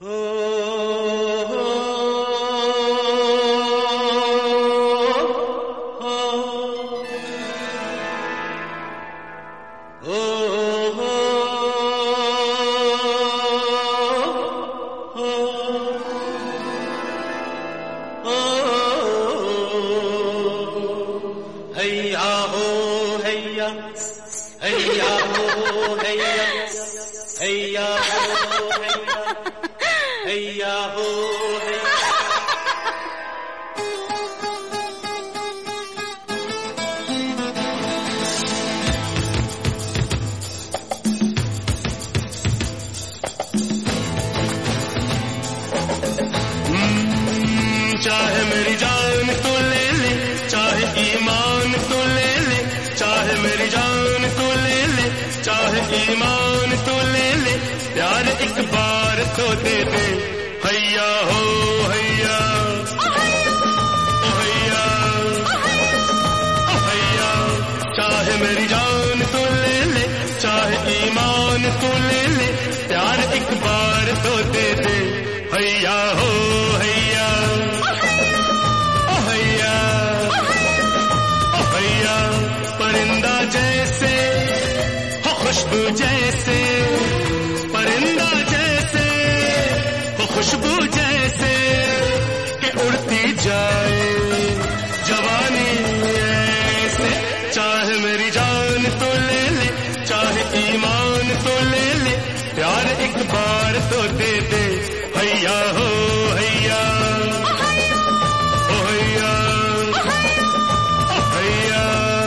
चाहे मेरी जान तो ले ले, चाहे ईमान तो ले ले, चाहे मेरी जान तो ले ले, चाहे ईमान तो ले ले, प्यार एक बार तो दे दे। हैया हो हैया, ओ हैया, ओ हैया। चाहे मेरी जान तो ले ले, चाहे ईमान तो ले ले, प्यार एक बार तो दे दे। हैया हो हैया, परिंदा जैसे हो खुशबू जैसे, परिंदा जैसे हो खुशबू जैसे, कि उड़ती जाए जवानी ऐसे। चाहे मेरी जान तो ले ले, चाहे ईमान तो ले ले, प्यार एक बार तो दे दे। हैया हो हैया, ओ हैया, ओ हैया।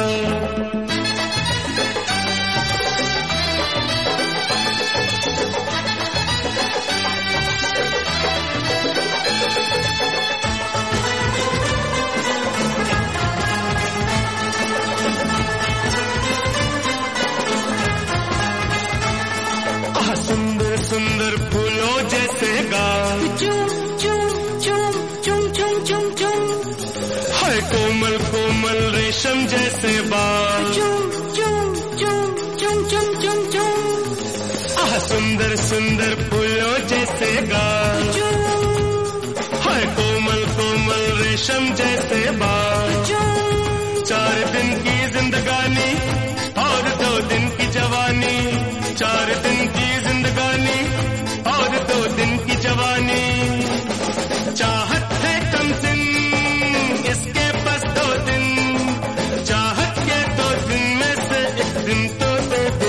सुंदर सुंदर फूलों जैसे गाल, चुम चुम चुम चुम चुम चुम चुम, है कोमल कोमल रेशम जैसे बाल, चुम चुम चुम चुम चुम चुम चुम। सुंदर सुंदर फूलों जैसे गाल, है कोमल कोमल रेशम जैसे बाल। 4 दिन की जिंदगानी और 2 दिन की जवानी, 4 दिन की जिंदगानी और 2 दिन की जवानी। चाहत है कम दिन, इसके बस 2 दिन, चाहत के 2 दिन में से 1 दिन तो दे दे।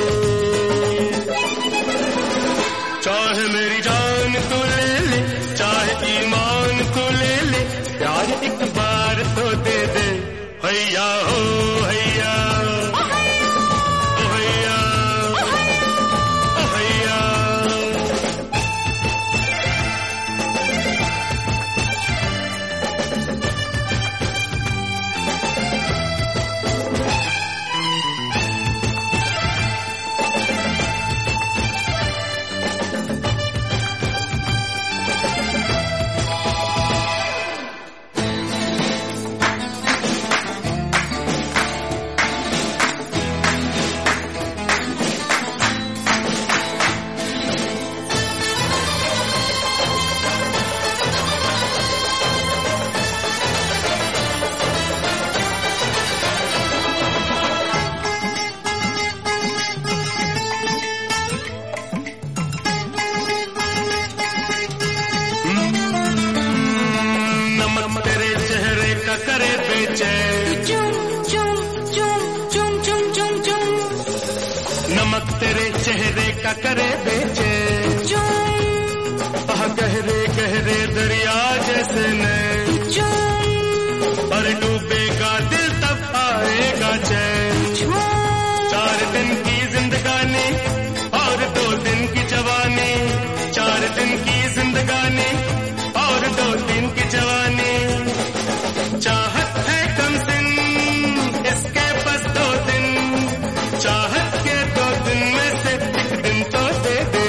चाहे मेरी जान तो ले ले, चाहे ईमान तो ले ले, प्यार एक बार तो दे दे। हैया हो हैया, ओ हैया, ओ हैया। करे बेचैन, चुम चुम चुम चुम चुम चुम चुम, नमक तेरे चेहरे का करे बेचैन। गहरे गहरे दरिया जैसे नैन, और डूबेगा दिल तब आएगा चैन। 4 दिन की जिंदगानी और 2 दिन की जवानी, 4 दिन की जिंदगानी और 2 दिन की जवानी। चाहत है कम दिन, इसके बस 2 दिन, चाहत के 2 दिन में से 1 दिन तो दे दे।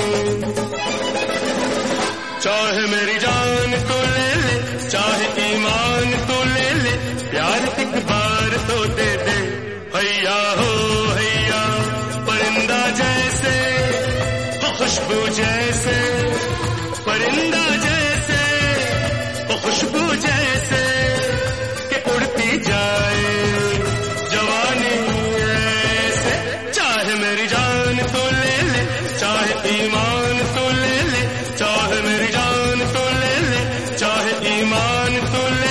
चाहे मेरी जान तो ले ले, चाहे ईमान तो ले ले, प्यार एक बार तो दे दे। हैया हो हैया, परिंदा जैसे हो खुशबू जैसे, तू ले